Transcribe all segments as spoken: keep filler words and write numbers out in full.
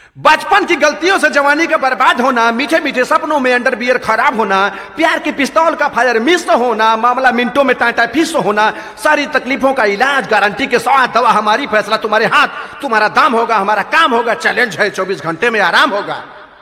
बचपन की गलतियों से जवानी का बर्बाद होना, मीठे मीठे सपनों में अंडरवियर खराब होना, प्यार के पिस्तौल का फायर मिस होना, मामला मिनटों में टाटा फिस होना, सारी तकलीफों का इलाज गारंटी के साथ, दवा हमारी, फैसला तुम्हारे हाथ, तुम्हारा दाम होगा, हमारा काम होगा, चैलेंज है चौबीस घंटे में आराम होगा।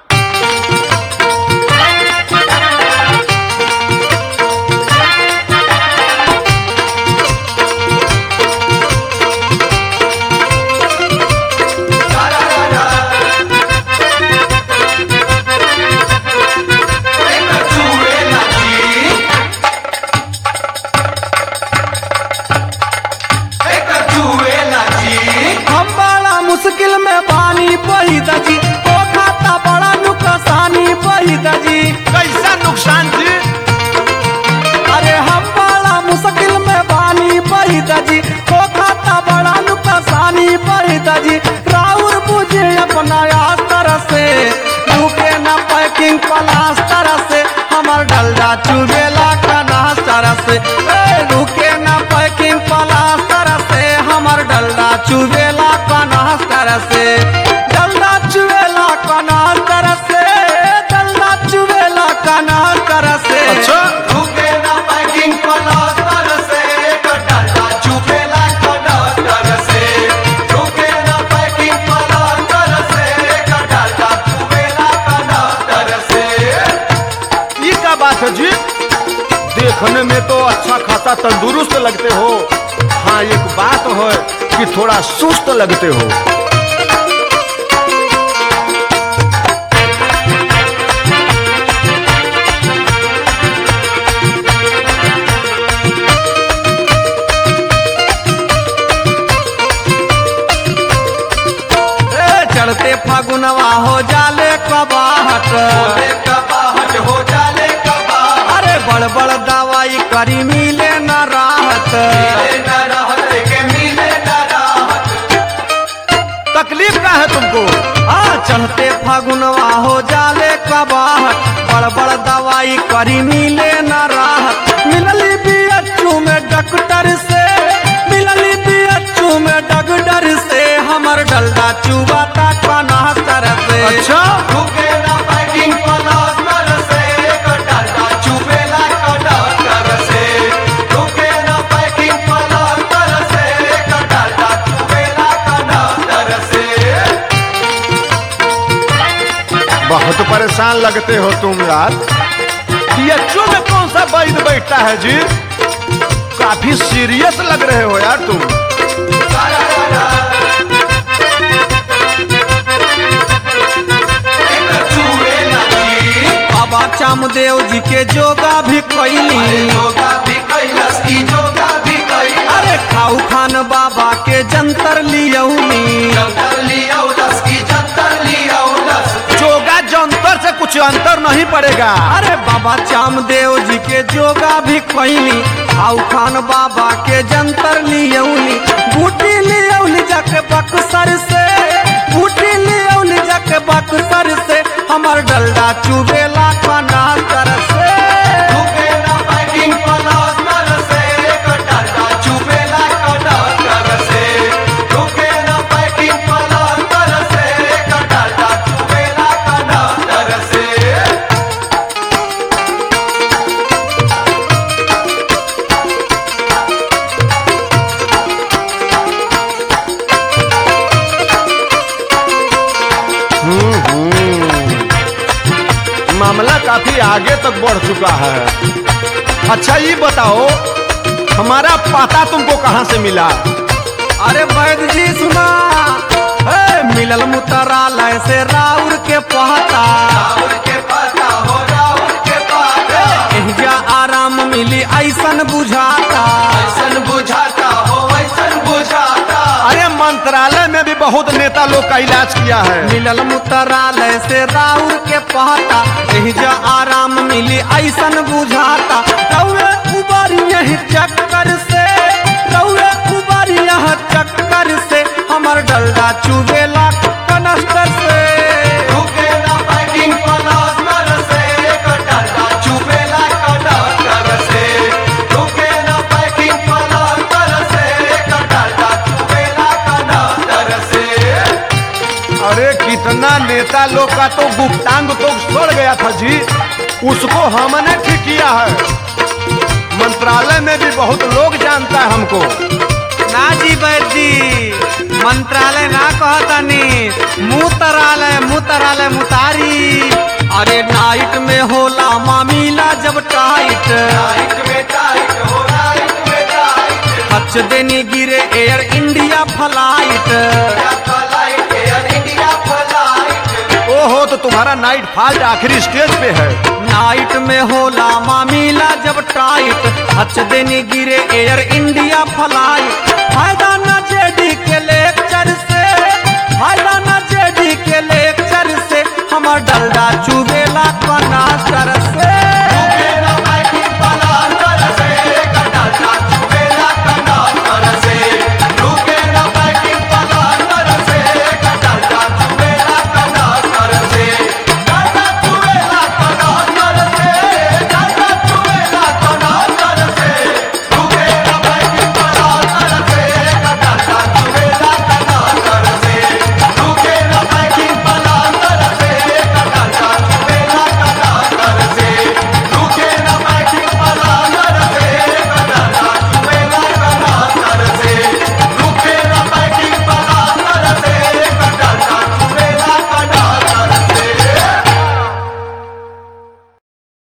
मुश्किल में पानी पहिदा जी, ओ खाता बड़ा नुकसानी पहिदा जी। कैसा नुकसान जी? अरे हम बड़ा मुश्किल में पानी पहिदा जी, ओ खाता बड़ा नुकसानी पहिदा जी। राउर बुझे अपना आस्तर से, रुके न पैकिंग प्लास्टर से, हमार डलडा चुबेला कनास्टर से। ए रुके न पैकिंग प्लास्टर से, हमार डलडा चुबेला कनास्टर से। डलडा चुबेला कनास्टर से, डलडा चुबेला कनास्टर से। अच्छा, रुके न पैकिंग प्लास्टर से, डलडा चुबेला कनास्टर से। रुके न पैकिंग प्लास्टर से, डलडा चुबेला कनास्टर से। ये क्या बात है जी? देखने में तो अच्छा खासा तंदुरुस्त लगते हो, हाँ एक बात है कि थोड़ा सुस्त लगते हो। चढ़ते फागुनवा हो जाले कबाहट, कबाहट हो जाले कबाहट। अरे बड़ बड़ दवाई करी मिले न राहत, मिले न राहत के मिले न राहत। तकलीफ क्या है तुमको? हाँ चढ़ते फागुनवा हो जाले कबाहट, बड़ बड़ दवाई करी मिले न राहत। मिलली बीएचयू में डॉक्टर से, मिलली बीएचयू में डॉक्टर से, हमर डलडा चुबाता कनास्तर से। अच्छा, रुके ना पैकिंग प्लास्टर से, डलडा चुबेला कनास्तर से। रुके ना पैकिंग प्लास्टर से, डलडा चुबेला कनास्तर से। बहुत परेशान लगते हो तुम यार। बीएचयू में कौन सा वैद्य बैठता है जी? काफी सीरियस लग रहे हो यार तुम। बाबा चामदेव जी के जोगा भी कैली, जोगा भी कैलस की जोगा भी कैली। अरे खाऊ खान बाबा के जंतर लियौनी, जंतर लियौलस की जंतर लियौलस। जोगा जंतर से कुछ अंतर नहीं पड़ेगा। अरे बाबा चामदेव जी के जोगा भी कैली, खाऊ खान बाबा के जंतर लियौनी। बूटी लियौली जाके बक्सर से, बूटी लियौली जाके बक्सर से, हमर डलडा चुबेला कनास्तर से। रुके ना पैकिंग प्लास्टर से, डलडा चुबेला कनास्तर से। रुके ना पैकिंग प्लास्टर से, डलडा चुबेला कनास्तर से। मामला काफी आगे तक बढ़ चुका है। अच्छा ये बताओ, हमारा पता तुमको कहाँ से मिला? अरे वैद्य जी सुना, ए, मिलल मुतरालय से राउर के पता, राउर के पता हो राउर के पता। एहिजा आराम मिली ऐसन बुझाता, ऐसन बुझाता हो ऐसन बुझाता। अरे मंत्रालय में भी बहुत नेता लोग का इलाज किया है। मिलल मुतरालय से राउर के पता, एहिजा आराम मिली ऐसन बुझाता। रउए उबरिया चक्कर से, रउए उबरिया चक्कर से, हमर डलडा चुबेला कनास्तर से। रुके ना पैकिंग प्लास्टर से, डलडा चुबेला कनास्तर से। रुके ना पैकिंग प्लास्टर से, डलडा चुबेला कनास्तर से। अरे कितना नेता लोग का तो गुप्तांग तो सड़ गया था जी, उसको हमने ठीक किया है। मंत्रालय में भी बहुत लोग जानता है हमको। ना जी बैद जी, मंत्रालय ना कहतानी, मूतरालय मूतरालय मुतारी। अरे नाइट में होला मामीला जब टाइट, खर्च देनी गिरे एयर इंडिया फ्लाइट। ओहो, तो तुम्हारा नाइट फाल्ट आखिरी स्टेज पे है। नाइट में होला मामीला जब टाइट, खर्च देनी गिरे एयर इंडिया फ्लाइट। फायदा न जेडी के लेक्चर से, फायदा न जेडी के लेक्चर से, हमर डलडा चुभ